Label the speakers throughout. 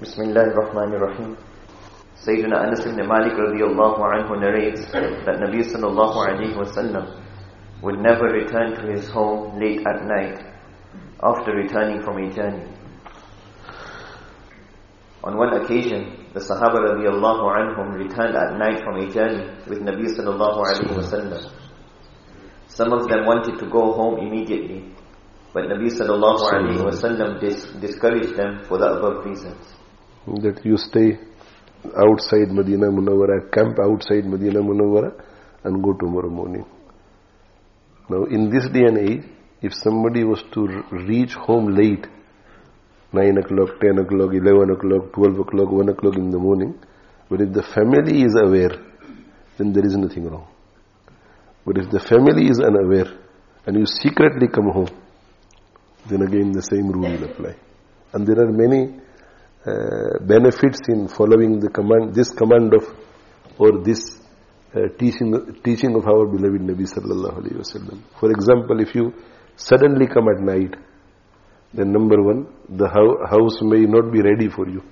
Speaker 1: Bismillahir Rahmanir Rahim. Sayyidina Anas ibn Malik radiyallahu anhu narrates that Nabi sallallahu alayhi wasallam would never return to his home late at night after returning from a journey. On one occasion, the Sahaba radiyallahu anhum returned at night from a journey with Nabi sallallahu alayhi wasallam. Some of them wanted to go home immediately, but Nabi sallallahu alayhi wasallam discouraged them for the above reasons.
Speaker 2: That you stay outside Medina Munawwara, camp outside Medina Munawwara and go tomorrow morning. Now in this day and age, if somebody was to reach home late, 9 o'clock, 10 o'clock, 11 o'clock, 12 o'clock, 1 o'clock in the morning, but if the family is aware, then there is nothing wrong. But if the family is unaware and you secretly come home, then again the same rule will apply. And there are many benefits in following the command, this command of, or this teaching of our beloved Nabi sallallahu alaihi wasallam. For example, if you suddenly come at night, then number one, the house may not be ready for you.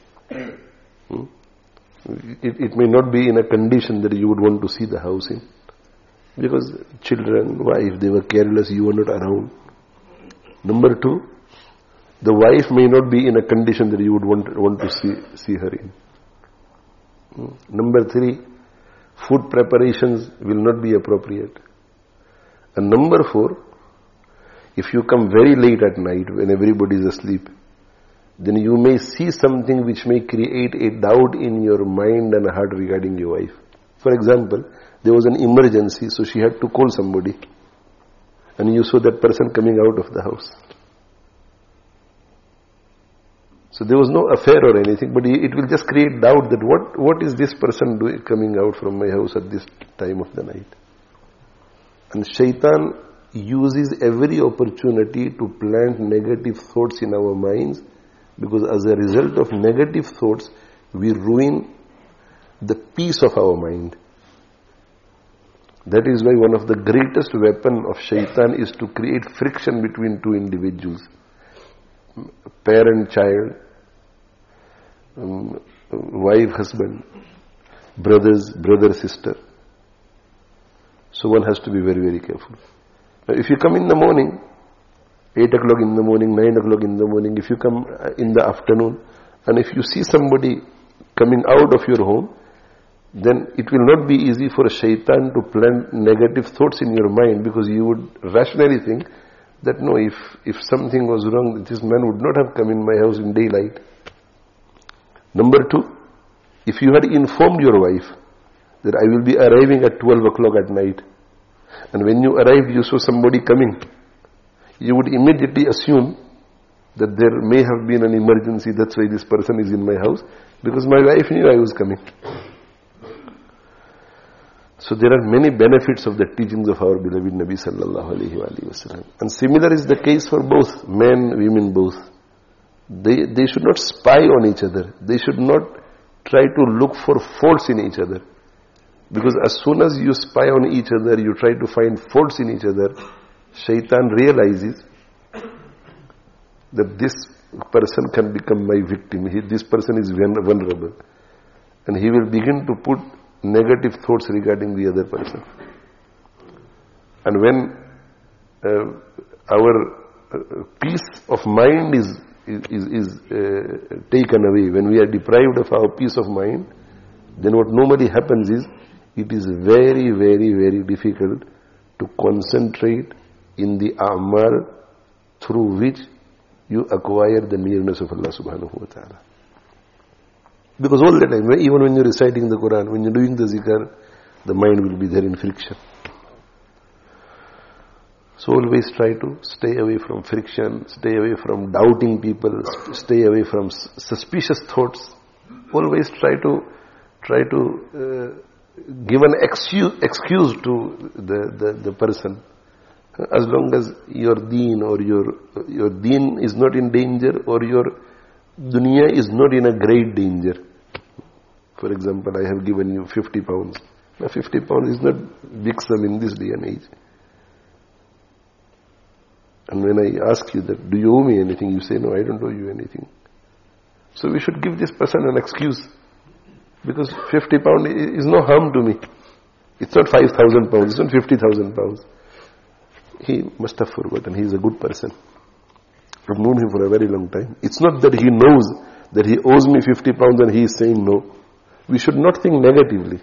Speaker 2: It may not be in a condition that you would want to see the house in. Because children, wife, they were careless, you were not around. Number two, the wife may not be in a condition that you would want to see her in. Number three, food preparations will not be appropriate. And number four, if you come very late at night when everybody is asleep, then you may see something which may create a doubt in your mind and heart regarding your wife. For example, there was an emergency, so she had to call somebody. And you saw that person coming out of the house. So there was no affair or anything, but it will just create doubt that what is this person doing coming out from my house at this time of the night? And shaitan uses every opportunity to plant negative thoughts in our minds, because as a result of negative thoughts, we ruin the peace of our mind. That is why one of the greatest weapons of shaitan is to create friction between two individuals. Parent, child, wife, husband, brother, sister. So one has to be very, very careful. Now if you come in the morning, 8 o'clock in the morning, 9 o'clock in the morning, if you come in the afternoon, and if you see somebody coming out of your home, then it will not be easy for a shaitan to plant negative thoughts in your mind, because you would rationally think that no, if something was wrong, this man would not have come in my house in daylight. Number two, if you had informed your wife that I will be arriving at 12 o'clock at night, and when you arrived you saw somebody coming, you would immediately assume that there may have been an emergency, that's why this person is in my house, because my wife knew I was coming. So there are many benefits of the teachings of our beloved Nabi sallallahu alaihi wasallam. And similar is the case for both men, women, both. They should not spy on each other. They should not try to look for faults in each other. Because as soon as you spy on each other, you try to find faults in each other, shaitan realizes that this person can become my victim. This person is vulnerable. And he will begin to put negative thoughts regarding the other person. And when our peace of mind is taken away, when we are deprived of our peace of mind, then what normally happens is, it is very, very, very difficult to concentrate in the a'mal through which you acquire the nearness of Allah subhanahu wa ta'ala. Because all the time, even when you're reciting the Quran, when you're doing the zikr, the mind will be there in friction. So always try to stay away from friction, stay away from doubting people, stay away from suspicious thoughts. Always try to give an excuse to the person. As long as your deen or your deen is not in danger, or your dunya is not in a great danger. For example, I have given you 50 pounds. Now 50 pounds is not big sum in this day and age. And when I ask you that, do you owe me anything? You say, no, I don't owe you anything. So we should give this person an excuse. Because 50 pounds is no harm to me. It's not 5,000 pounds, it's not 50,000 pounds. He must have forgotten. He is a good person. I've known him for a very long time. It's not that he knows that he owes me 50 pounds and he is saying no. We should not think negatively.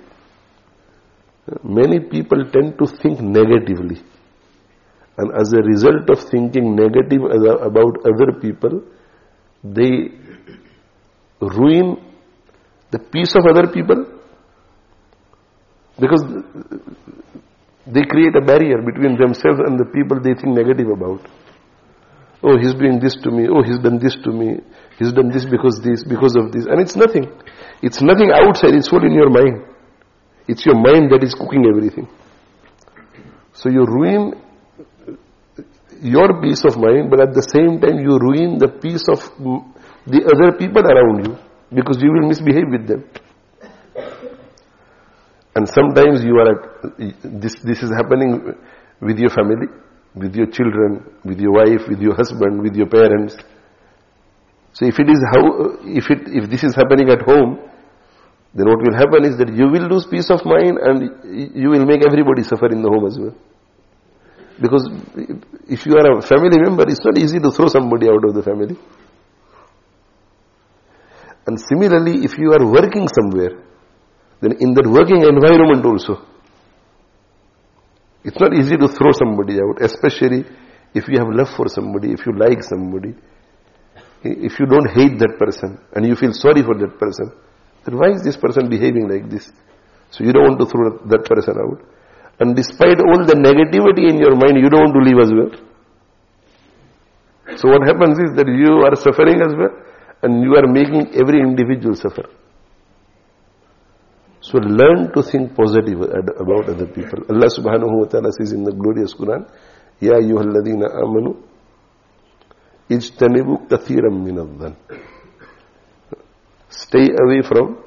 Speaker 2: Many people tend to think negatively. And as a result of thinking negative about other people, they ruin the peace of other people. Because they create a barrier between themselves and the people they think negative about. Oh, he's doing this to me. Oh, he's done this to me. He's done this because of this. And it's nothing. It's nothing outside. It's all in your mind. It's your mind that is cooking everything. So you ruin your peace of mind, but at the same time you ruin the peace of the other people around you, because you will misbehave with them. And sometimes this is happening with your family, with your children, with your wife, with your husband, with your parents. So if this is happening at home, then what will happen is that you will lose peace of mind and you will make everybody suffer in the home as well. Because if you are a family member, it's not easy to throw somebody out of the family. And similarly, if you are working somewhere, then in that working environment also, it's not easy to throw somebody out, especially if you have love for somebody, if you like somebody, if you don't hate that person and you feel sorry for that person, then why is this person behaving like this? So you don't want to throw that person out. And despite all the negativity in your mind, you don't want to leave as well. So what happens is that you are suffering as well, and you are making every individual suffer. So learn to think positive about other people. Allah subhanahu wa ta'ala says in the glorious Quran, Ya ayyuhalladhina amanu, ijtanibu kathiran minadhan. Stay away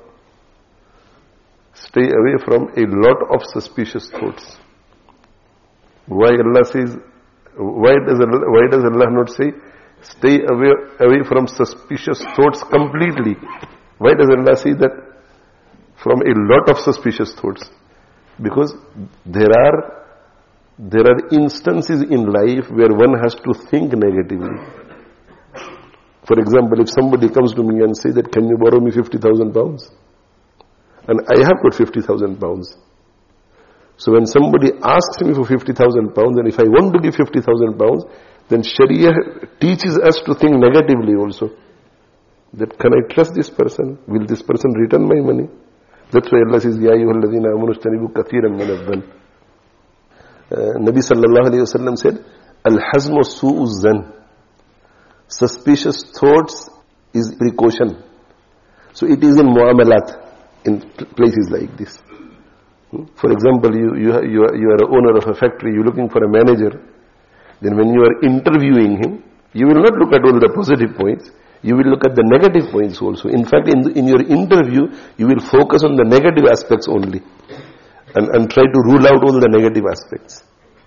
Speaker 2: from a lot of suspicious thoughts. Why does Allah not say, stay away from suspicious thoughts completely? Why does Allah say that from a lot of suspicious thoughts? Because there are instances in life where one has to think negatively. For example, if somebody comes to me and say that, can you borrow me 50,000 pounds? And I have got 50,000 pounds. So when somebody asks me for 50,000 pounds, and if I want to give 50,000 pounds, then Sharia teaches us to think negatively also. That can I trust this person? Will this person return my money? That's why Allah says, Ya ayyuhalladhina amanu ijtanibu kathiran minadh-dhann. Nabi sallallahu alayhi wa sallam said, Al-hazmu su'u zan. Suspicious thoughts is precaution. So it is in muamalat, in places like this. For example, you are an owner of a factory, you're looking for a manager. Then when you are interviewing him, you will not look at all the positive points. You will look at the negative points also. In fact, in your interview, you will focus on the negative aspects only. And try to rule out all the negative aspects.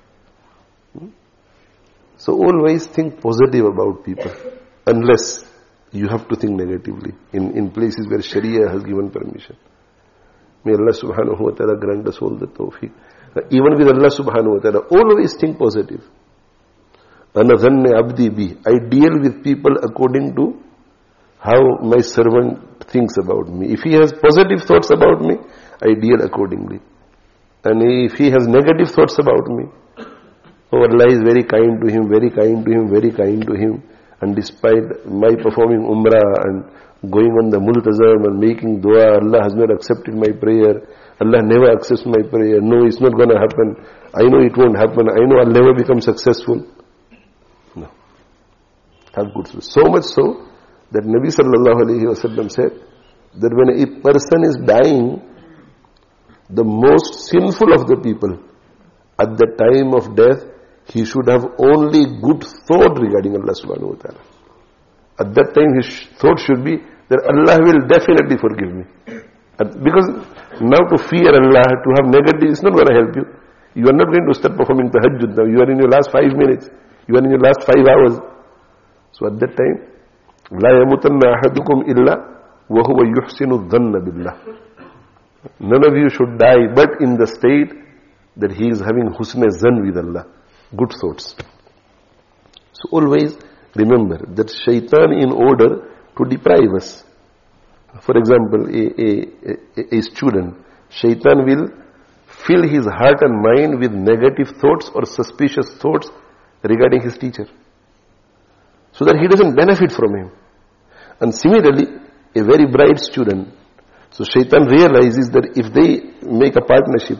Speaker 2: So always think positive about people. Unless you have to think negatively. In places where Sharia has given permission. May Allah subhanahu wa ta'ala grant us all the tawfiq. Even with Allah subhanahu wa ta'ala, always think positive. Ana dhanna abdi bi. I deal with people according to how my servant thinks about me. If he has positive thoughts about me, I deal accordingly. And if he has negative thoughts about me, oh, Allah is very kind to him, very kind to him, very kind to him. And despite my performing umrah and going on the multazam and making dua, Allah has not accepted my prayer. Allah never accepts my prayer. No, it's not going to happen. I know it won't happen. I know I'll never become successful. No. Have good faith. So much so that Nabi sallallahu alayhi wa sallam said that when a person is dying, the most sinful of the people, at the time of death, he should have only good thought regarding Allah subhanahu wa ta'ala. At that time his thought should be that Allah will definitely forgive me. Because now to fear Allah, to have negative, is not going to help you. You are not going to start performing tahajjud now. You are in your last 5 minutes. You are in your last 5 hours. So at that time, لا يموتن أحدكم إلا وهو يحسن الظن بالله. None of you should die but in the state that he is having husn zan with Allah, good thoughts. So always remember that shaitan in order to deprive us. For example, a student, shaitan will fill his heart and mind with negative thoughts or suspicious thoughts regarding his teacher, so that he doesn't benefit from him. And similarly, a very bright student, so shaitan realizes that if they make a partnership,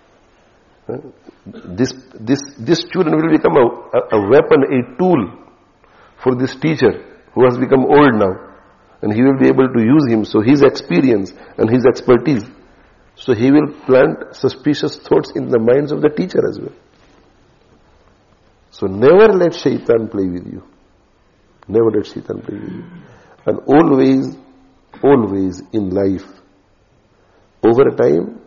Speaker 2: this student will become a weapon, a tool for this teacher who has become old now, and he will be able to use him, so his experience and his expertise. So he will plant suspicious thoughts in the minds of the teacher as well. So never let shaitan play with you. Never let shaitan play with you. And always in life, over a time,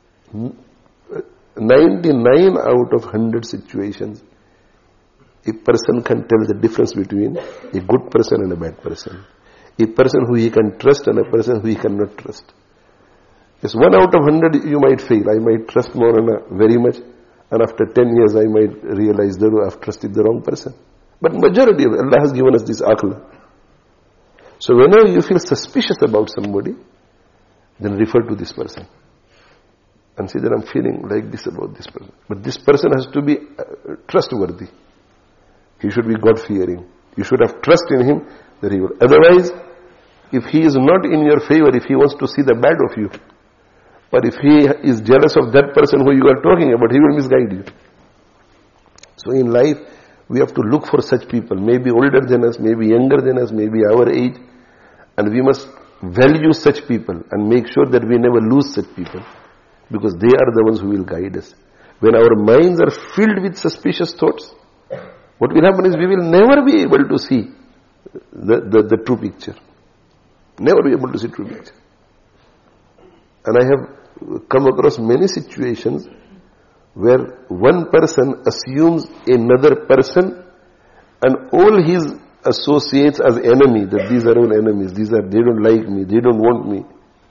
Speaker 2: 99 out of 100 situations, a person can tell the difference between a good person and a bad person. A person who he can trust and a person who he cannot trust. Yes, 1 out of 100 you might fail. I might trust more very much, and after 10 years I might realize that I've trusted the wrong person. But majority of Allah has given us this aql. So whenever you feel suspicious about somebody, then refer to this person and say that I'm feeling like this about this person. But this person has to be trustworthy. He should be God-fearing. You should have trust in him that he will. Otherwise, if he is not in your favor, if he wants to see the bad of you, or if he is jealous of that person who you are talking about, he will misguide you. So in life, we have to look for such people, maybe older than us, maybe younger than us, maybe our age, and we must value such people and make sure that we never lose such people, because they are the ones who will guide us. When our minds are filled with suspicious thoughts, what will happen is we will never be able to see the true picture. Never be able to see true picture. And I have come across many situations where one person assumes another person and all his associates as enemy, that these are all enemies, they don't like me, they don't want me.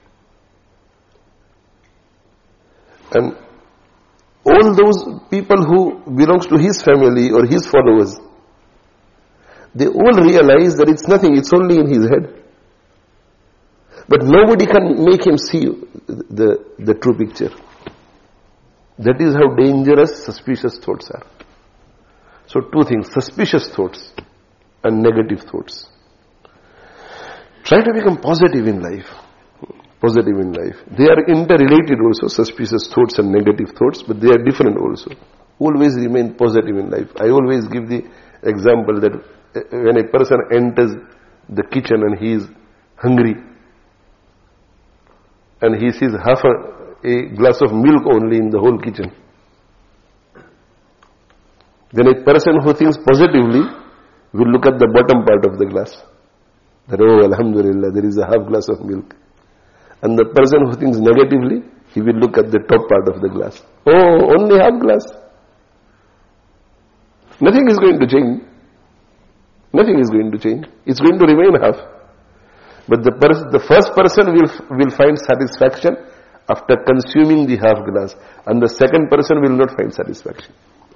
Speaker 2: And all those people who belongs to his family or his followers, they all realize that it's nothing, it's only in his head. But nobody can make him see the true picture. That is how dangerous suspicious thoughts are. So two things, suspicious thoughts and negative thoughts. Try to become positive in life. Positive in life. They are interrelated also, suspicious thoughts and negative thoughts, but they are different also. Always remain positive in life. I always give the example that when a person enters the kitchen and he is hungry, and he sees half a glass of milk only in the whole kitchen, then a person who thinks positively will look at the bottom part of the glass. That, oh, alhamdulillah, there is a half glass of milk. And the person who thinks negatively, he will look at the top part of the glass. Oh, only half glass. Nothing is going to change. Nothing is going to change. It's going to remain half. But the first person will find satisfaction after consuming the half glass, and the second person will not find satisfaction.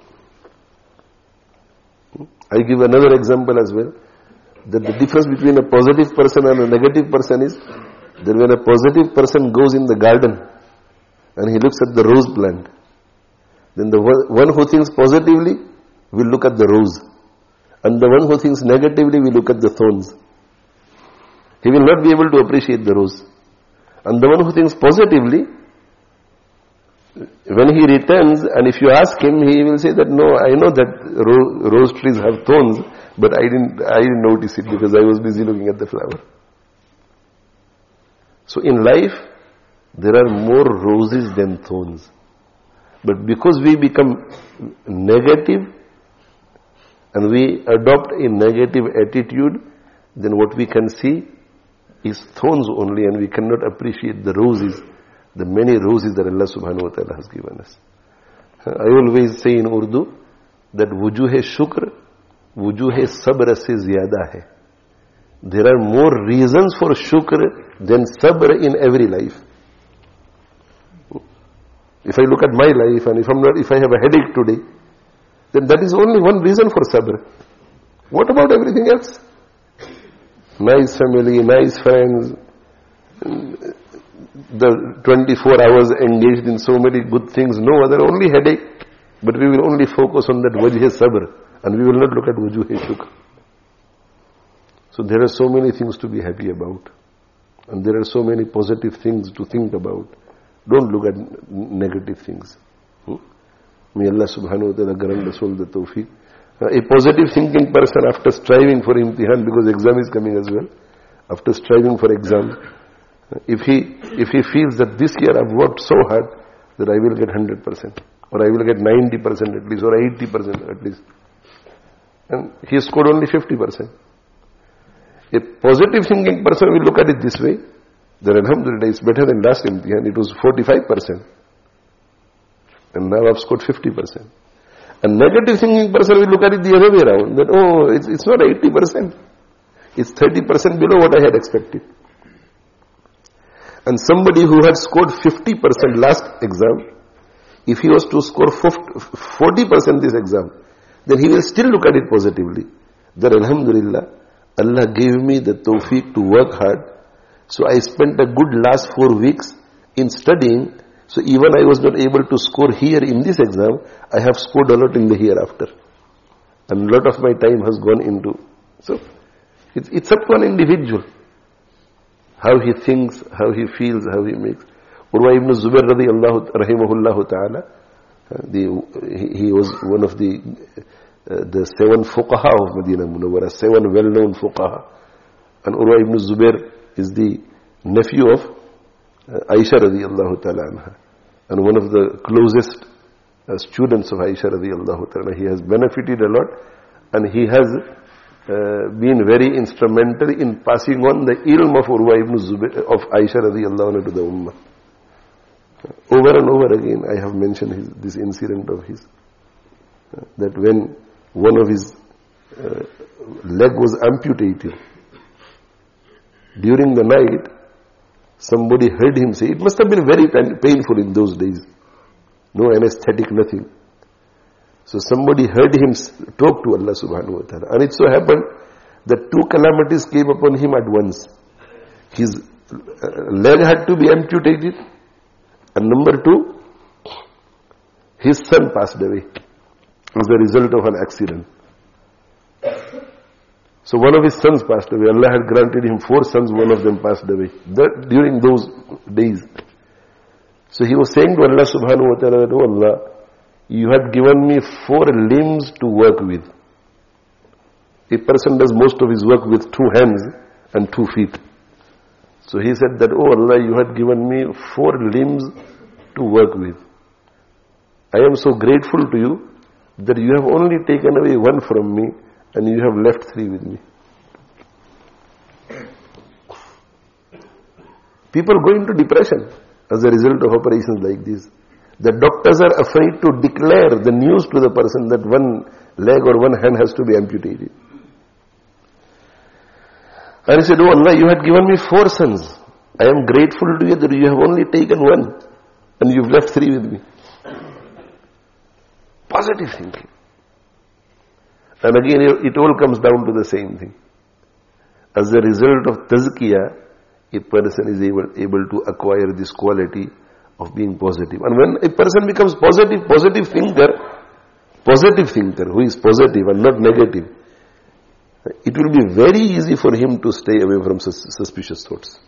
Speaker 2: I give another example as well, that the difference between a positive person and a negative person is that when a positive person goes in the garden and he looks at the rose plant, then the one who thinks positively will look at the rose, and the one who thinks negatively will look at the thorns. He will not be able to appreciate the rose. And the one who thinks positively, when he returns, and if you ask him, he will say that, no, I know that rose trees have thorns, but I didn't notice it because I was busy looking at the flower. So in life, there are more roses than thorns. But because we become negative and we adopt a negative attitude, then what we can see is thorns only, and we cannot appreciate the roses, the many roses that Allah subhanahu wa ta'ala has given us. I always say in Urdu that wujuh-e shukr, wujuh-e sabr se zyada hai. There are more reasons for shukr than sabr in every life. If I look at my life and if I have a headache today, then that is only one reason for sabr. What about everything else? Nice family, nice friends, the 24 hours engaged in so many good things, no other, only headache. But we will only focus on that wajh sabr and we will not look at wujuh shukr. So there are so many things to be happy about. And there are so many positive things to think about. Don't look at negative things. May Allah subhanahu wa ta'ala grant us all the tawfiq. A positive thinking person, after striving for imtihan, because exam is coming as well, after striving for exam, if he feels that this year I've worked so hard that I will get 100%, or I will get 90% at least, or 80% at least, and he scored only 50%. A positive thinking person will look at it this way, that alhamdulillah it's better than last imtihan, it was 45%, and now I've scored 50%. A negative thinking person will look at it the other way around, that it's not 80%, it's 30% below what I had expected. And somebody who had scored 50% last exam, if he was to score 40% this exam, then he will still look at it positively, that alhamdulillah, Allah gave me the tawfiq to work hard, so I spent a good last 4 weeks in studying. So even I was not able to score here in this exam, I have scored a lot in the hereafter. And a lot of my time has gone into. So it's up to an individual. How he thinks, how he feels, how he makes. Urwa ibn Zubair radiyallahu rahimahullahu ta'ala, he was one of the 7 fuqaha of Medina Munawwara, 7 well-known fuqaha. And Urwa ibn Zubair is the nephew of Aisha radiyallahu ta'ala anha, and one of the closest students of Aisha radiyallahu ta'ala. He has benefited a lot, and he has been very instrumental in passing on the ilm of Urwa ibn Zubair, of Aisha radiyallahu anha, to the ummah. Over and over again I have mentioned this incident of his, that when one of his leg was amputated, during the night, somebody heard him say, it must have been very painful in those days. No anesthetic, nothing. So somebody heard him talk to Allah subhanahu wa ta'ala. And it so happened that 2 calamities came upon him at once. His leg had to be amputated. And number 2, his son passed away as a result of an accident. So one of his sons passed away. Allah had granted him 4 sons, one of them passed away during those days. So he was saying to Allah subhanahu wa ta'ala, oh Allah, you had given me 4 limbs to work with. A person does most of his work with 2 hands and 2 feet. So he said that, oh Allah, you had given me 4 limbs to work with. I am so grateful to you that you have only taken away 1 from me, and you have left 3 with me. People go into depression as a result of operations like this. The doctors are afraid to declare the news to the person that 1 leg or 1 hand has to be amputated. And he said, oh Allah, you had given me 4 sons. I am grateful to you that you have only taken 1 and you've left 3 with me. Positive thinking. And again, it all comes down to the same thing. As a result of tazkiyah, a person is able to acquire this quality of being positive. And when a person becomes positive thinker who is positive and not negative, it will be very easy for him to stay away from suspicious thoughts.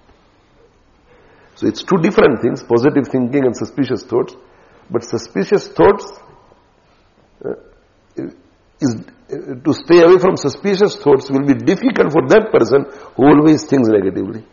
Speaker 2: So it's 2 different things, positive thinking and suspicious thoughts. But suspicious thoughts, to stay away from suspicious thoughts will be difficult for that person who always thinks negatively.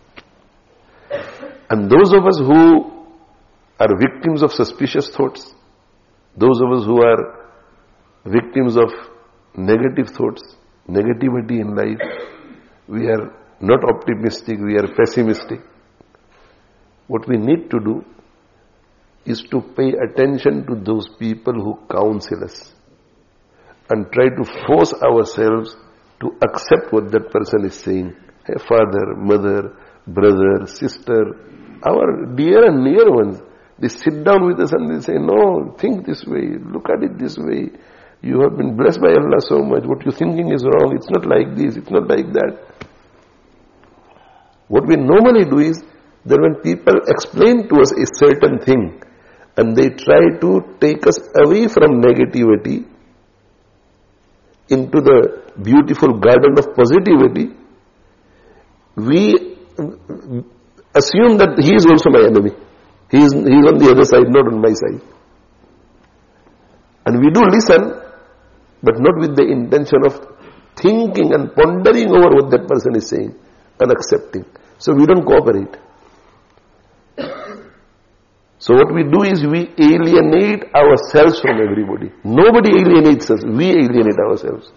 Speaker 2: And those of us who are victims of suspicious thoughts, those of us who are victims of negative thoughts, negativity in life, we are not optimistic, we are pessimistic. What we need to do is to pay attention to those people who counsel us and try to force ourselves to accept what that person is saying. Hey, father, mother, brother, sister, our dear and near ones, they sit down with us and they say, no, think this way, look at it this way. You have been blessed by Allah so much. What you're thinking is wrong. It's not like this, it's not like that. What we normally do is that when people explain to us a certain thing and they try to take us away from negativity into the beautiful garden of positivity, we assume that he is also my enemy. He is on the other side, not on my side. And we do listen, but not with the intention of thinking and pondering over what that person is saying and accepting. So we don't cooperate. So what we do is we alienate ourselves from everybody. Nobody alienates us. We alienate ourselves.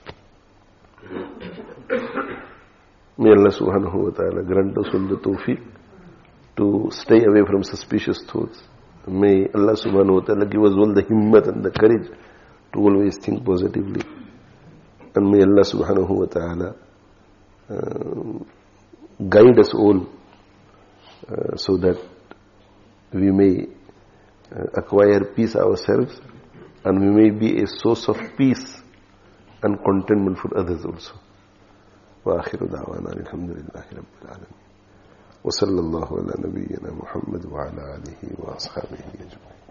Speaker 2: May Allah subhanahu wa ta'ala grant us all the tawfiq to stay away from suspicious thoughts. May Allah subhanahu wa ta'ala give us all the himmat and the courage to always think positively. And may Allah subhanahu wa ta'ala guide us all so that we may acquire peace ourselves and we may be a source of peace and contentment for others also. وآخر دعوانا الحمد لله رب العالمين وصلى الله على نبينا محمد وعلى آله وأصحابه أجمعين.